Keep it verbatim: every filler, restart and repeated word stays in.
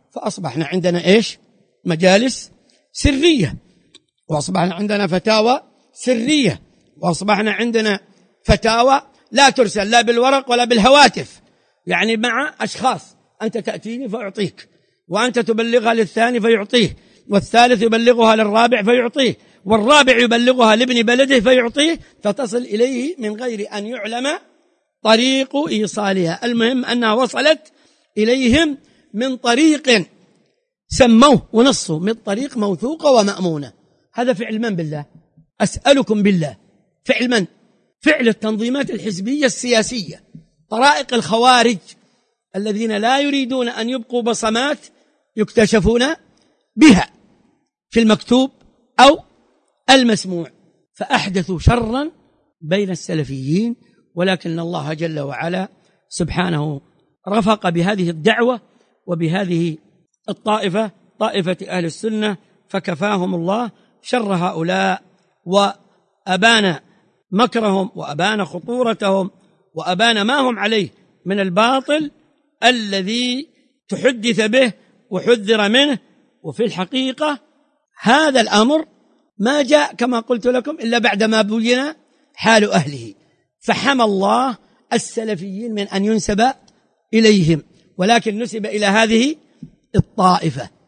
فأصبحنا عندنا إيش؟ مجالس سرية، وأصبحنا عندنا فتاوى سرية، وأصبحنا عندنا فتاوى لا ترسل لا بالورق ولا بالهواتف، يعني مع أشخاص، أنت تأتيني فأعطيك، وأنت تبلغها للثاني فيعطيه، والثالث يبلغها للرابع فيعطيه، والرابع يبلغها لابن بلده فيعطيه، فتصل إليه من غير أن يعلم طريق إيصالها. المهم أنها وصلت إليهم من طريق سموه ونصوا من طريق موثوقة ومأمونة. هذا فعل من بالله؟ أسألكم بالله، فعل من؟ فعل التنظيمات الحزبية السياسية، طرائق الخوارج الذين لا يريدون أن يبقوا بصمات يكتشفون بها في المكتوب أو المسموع، فأحدثوا شرا بين السلفيين. ولكن الله جل وعلا سبحانه رفق بهذه الدعوة وبهذه الطائفة، طائفة أهل السنة، فكفاهم الله شر هؤلاء، وأبان مكرهم، وأبان خطورتهم، وأبان ما هم عليه من الباطل الذي تحدث به وحذر منه. وفي الحقيقة هذا الأمر ما جاء كما قلت لكم إلا بعدما بين حال أهله، فحمى الله السلفيين من أن ينسب إليهم، ولكن نسب إلى هذه الطائفة.